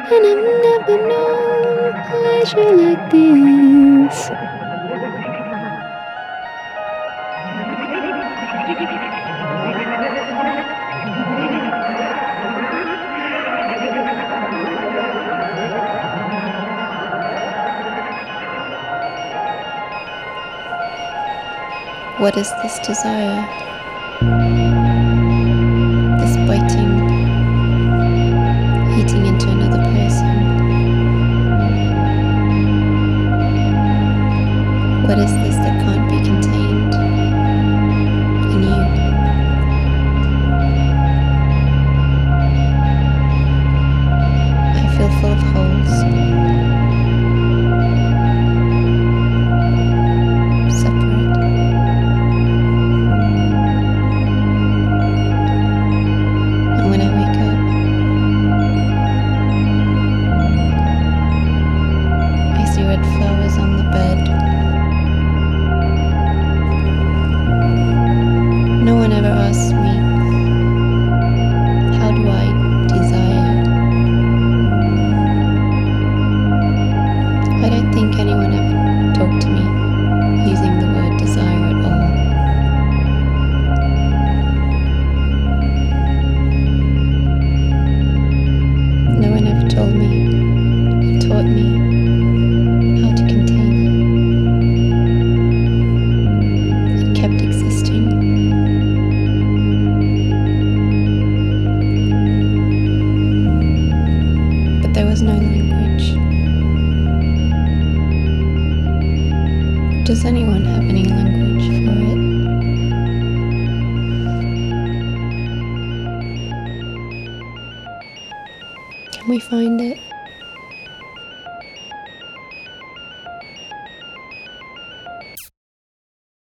and I've never known pleasure like this. What is this desire? This biting, eating into another person. What is this that can't be contained in you? I feel full of holes. Separate. And when I wake up, I see red flowers on the bed. No one ever asks me, how do I desire? I don't think anyone ever talked to me using the word desire at all. No one ever told me or taught me how to contain it. It kept existing. But there was no language. Does anyone have any language for it? Can we find it?